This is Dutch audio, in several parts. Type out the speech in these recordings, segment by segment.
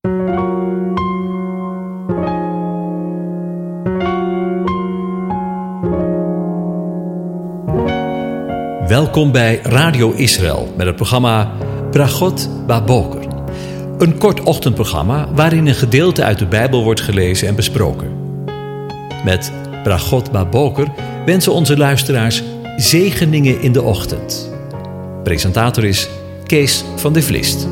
Welkom bij Radio Israël met het programma Bragot Baboker. Een kort ochtendprogramma waarin een gedeelte uit de Bijbel wordt gelezen en besproken. Met Bragot Baboker wensen onze luisteraars zegeningen in de ochtend. Presentator is Kees van der Vlist.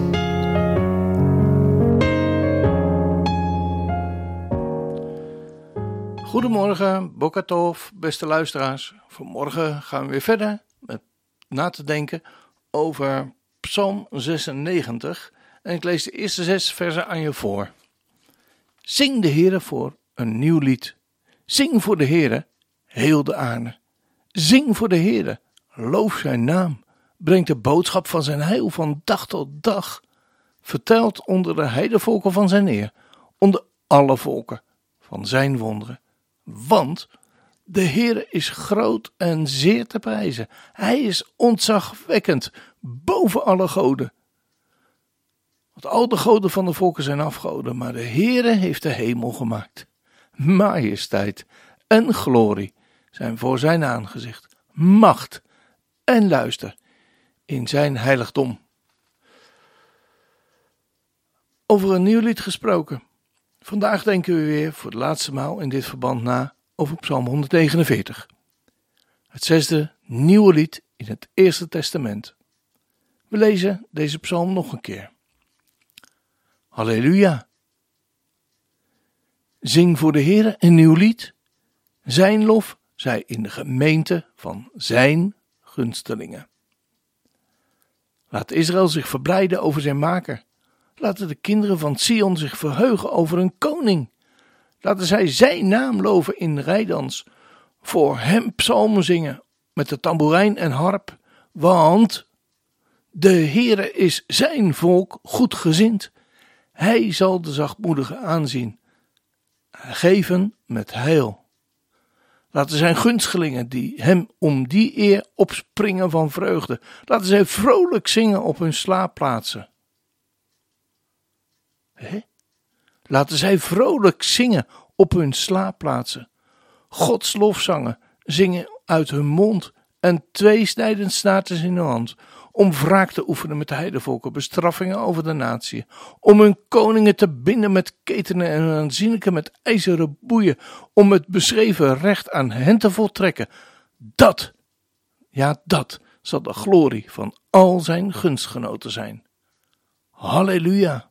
Goedemorgen, Boker Tov, beste luisteraars. Vanmorgen gaan we weer verder met na te denken over Psalm 96. En ik lees de eerste 6 versen aan je voor. Zing de Heere voor een nieuw lied. Zing voor de Heere, heel de aarde. Zing voor de Heere, loof zijn naam. Breng de boodschap van zijn heil van dag tot dag. Vertelt onder de heidevolken van zijn eer, onder alle volken van zijn wonderen. Want de Heere is groot en zeer te prijzen. Hij is ontzagwekkend boven alle goden. Want al de goden van de volken zijn afgoden, maar de Heere heeft de hemel gemaakt. Majesteit en glorie zijn voor zijn aangezicht. Macht en luister in zijn heiligdom. Over een nieuw lied gesproken. Vandaag denken we weer voor de laatste maal in dit verband na over Psalm 149. Het 6e nieuwe lied in het Eerste Testament. We lezen deze psalm nog een keer. Halleluja! Zing voor de Heere een nieuw lied. Zijn lof zij in de gemeente van zijn gunstelingen. Laat Israël zich verblijden over zijn maker. Laten de kinderen van Sion zich verheugen over hun koning. Laten zij zijn naam loven in rijdans. Voor hem psalmen zingen met de tamboerijn en harp. Want de Heere is zijn volk goedgezind. Hij zal de zachtmoedigen aanzien. Geven met heil. Laten zijn gunstelingen die hem om die eer opspringen van vreugde. Laten zij vrolijk zingen op hun slaapplaatsen. Laten zij vrolijk zingen op hun slaapplaatsen. Gods lofzangen zingen uit hun mond en tweesnijdend snaartjes in hun hand. Om wraak te oefenen met de heidevolken, bestraffingen over de natie. Om hun koningen te binden met ketenen en hun aanzienlijken met ijzeren boeien. Om het beschreven recht aan hen te voltrekken. Dat zal de glorie van al zijn gunstgenoten zijn. Halleluja!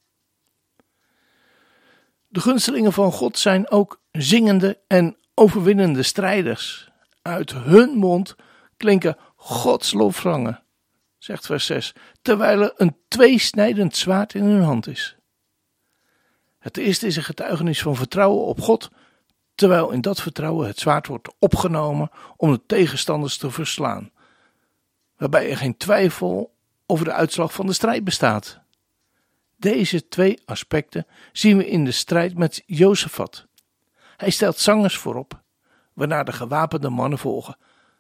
De gunstelingen van God zijn ook zingende en overwinnende strijders. Uit hun mond klinken Gods lofzangen, zegt vers 6, terwijl er een tweesnijdend zwaard in hun hand is. Het eerste is een getuigenis van vertrouwen op God, terwijl in dat vertrouwen het zwaard wordt opgenomen om de tegenstanders te verslaan, waarbij er geen twijfel over de uitslag van de strijd bestaat. Deze twee aspecten zien we in de strijd met Jozefat. Hij stelt zangers voorop, waarna de gewapende mannen volgen,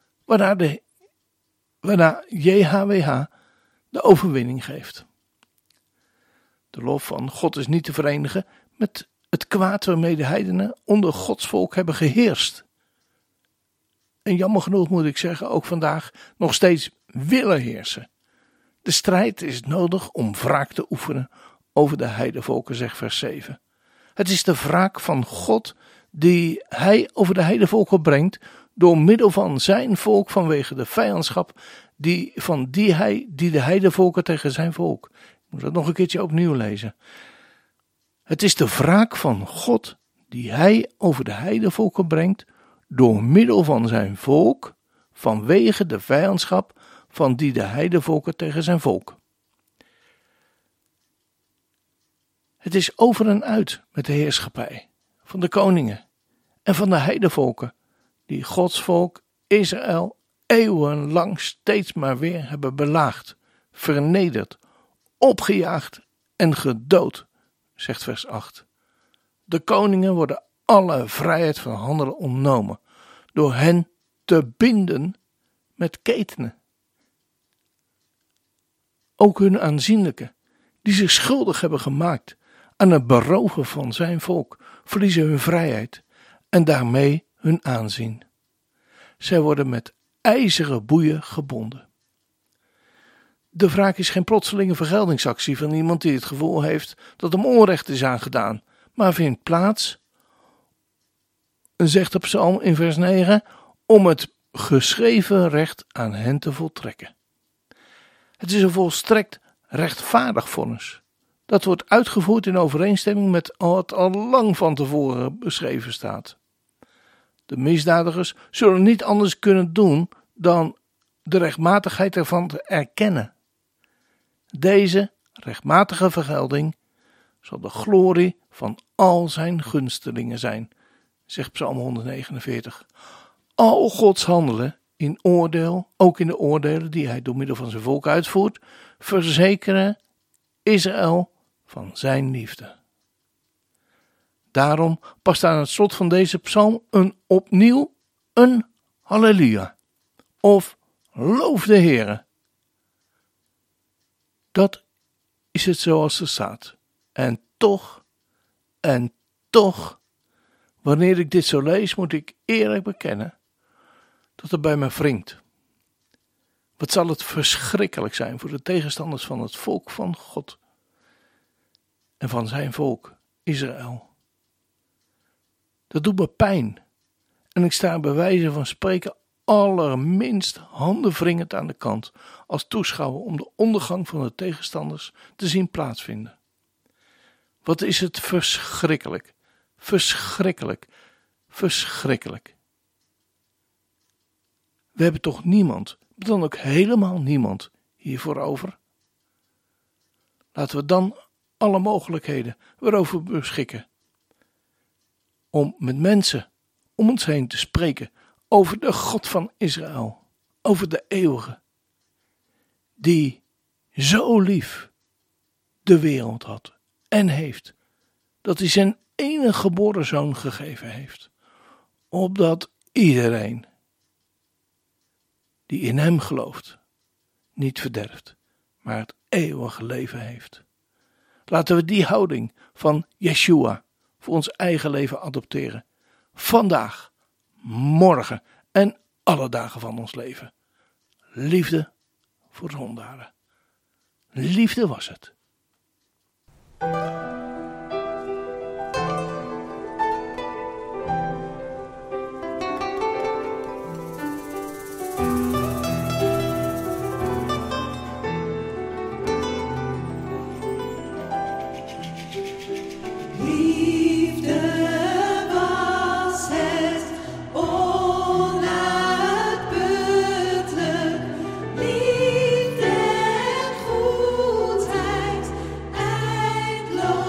waarna JHWH de overwinning geeft. De lof van God is niet te verenigen met het kwaad waarmee de heidenen onder Gods volk hebben geheerst. En jammer genoeg moet ik zeggen, ook vandaag nog steeds willen heersen. De strijd is nodig om wraak te oefenen over de heidevolken, zegt vers 7. Het is de wraak van God die hij over de heidevolken brengt door middel van zijn volk vanwege de vijandschap die de heidevolken tegen zijn volk. Ik moet dat nog een keertje opnieuw lezen. Het is de wraak van God die hij over de heidevolken brengt door middel van zijn volk vanwege de vijandschap van de heidevolken tegen zijn volk. Het is over en uit met de heerschappij van de koningen en van de heidevolken die Gods volk Israël eeuwenlang steeds maar weer hebben belaagd, vernederd, opgejaagd en gedood, zegt vers 8. De koningen worden alle vrijheid van handelen ontnomen door hen te binden met ketenen. Ook hun aanzienlijken, die zich schuldig hebben gemaakt aan het beroven van zijn volk, verliezen hun vrijheid en daarmee hun aanzien. Zij worden met ijzeren boeien gebonden. De wraak is geen plotselinge vergeldingsactie van iemand die het gevoel heeft dat hem onrecht is aangedaan, maar vindt plaats, zegt de psalm in vers 9, om het geschreven recht aan hen te voltrekken. Het is een volstrekt rechtvaardig vonnis. Dat wordt uitgevoerd in overeenstemming met wat al lang van tevoren beschreven staat. De misdadigers zullen niet anders kunnen doen dan de rechtmatigheid ervan te erkennen. Deze rechtmatige vergelding zal de glorie van al zijn gunstelingen zijn, zegt Psalm 149. Al Gods handelen in oordeel, ook in de oordelen die hij door middel van zijn volk uitvoert, verzekeren Israël van zijn liefde. Daarom past aan het slot van deze psalm opnieuw een halleluja of loof de Heere. Dat is het zoals er staat. En toch, wanneer ik dit zo lees, moet ik eerlijk bekennen dat het bij me wringt. Wat zal het verschrikkelijk zijn voor de tegenstanders van het volk van God en van zijn volk, Israël. Dat doet me pijn en ik sta bij wijze van spreken allerminst handenwringend aan de kant als toeschouwer om de ondergang van de tegenstanders te zien plaatsvinden. Wat is het verschrikkelijk, verschrikkelijk, verschrikkelijk. We hebben toch niemand, dan ook helemaal niemand, hiervoor over? Laten we dan alle mogelijkheden waarover beschikken om met mensen om ons heen te spreken over de God van Israël, over de eeuwige, die zo lief de wereld had en heeft, dat hij zijn enige geboren zoon gegeven heeft, opdat iedereen die in hem gelooft niet verderft, maar het eeuwige leven heeft. Laten we die houding van Yeshua voor ons eigen leven adopteren. Vandaag, morgen en alle dagen van ons leven. Liefde voor zondaren. Liefde was het. Liefde en goedheid,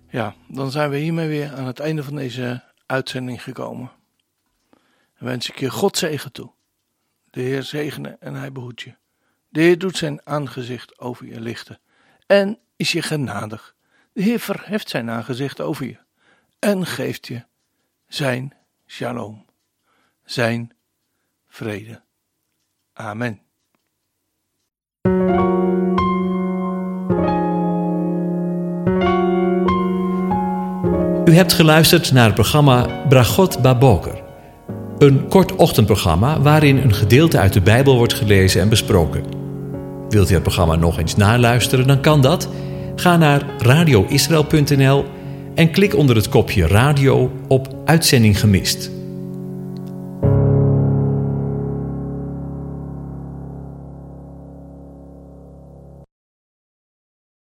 Ja, dan zijn we hiermee weer aan het einde van deze uitzending gekomen. En wens ik je God zegen toe. De Heer zegene en hij behoedt je. De Heer doet zijn aangezicht over je lichten en is je genadig. De Heer verheft zijn aangezicht over je en geeft je zijn shalom, zijn vrede. Amen. U hebt geluisterd naar het programma Bragot Baboker. Een kort ochtendprogramma waarin een gedeelte uit de Bijbel wordt gelezen en besproken. Wilt u het programma nog eens naluisteren, dan kan dat. Ga naar radioisrael.nl en klik onder het kopje radio op Uitzending gemist.